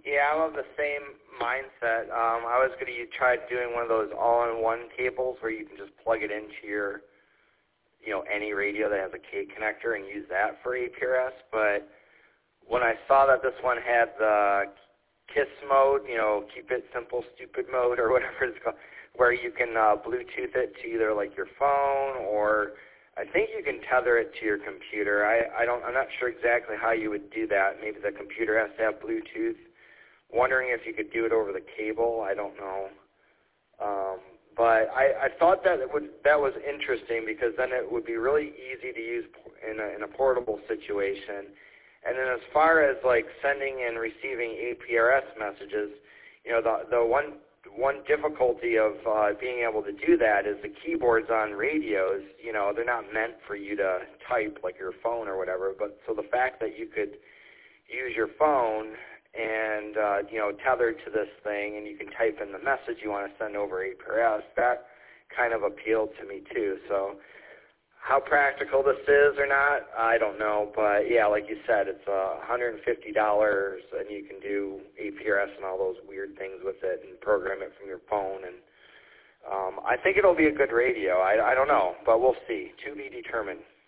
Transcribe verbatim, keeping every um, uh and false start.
Yeah, I'm of the same mindset. Um, I was going to try doing one of those all-in-one cables where you can just plug it into your, you know, any radio that has a K connector and use that for A P R S. But when I saw that this one had the KISS mode, you know, keep it simple, stupid mode, or whatever it's called, where you can uh, Bluetooth it to either like your phone or I think you can tether it to your computer. I, I don't, I'm not sure exactly how you would do that. Maybe the computer has to have Bluetooth. Wondering if you could do it over the cable. I don't know. Um, but I, I thought that it would, that was interesting because then it would be really easy to use in a, in a portable situation. And then as far as like sending and receiving A P R S messages, you know, the, the one one difficulty of uh, being able to do that is the keyboards on radios, you know, they're not meant for you to type like your phone or whatever. But so the fact that you could use your phone and, uh, you know, tethered to this thing and you can type in the message you want to send over A P R S, that kind of appealed to me too. So how practical this is or not, I don't know. But, yeah, like you said, it's uh, one hundred fifty dollars and you can do A P R S and all those weird things with it and program it from your phone. And um, I think it'll be a good radio. I, I don't know, but we'll see. To be determined.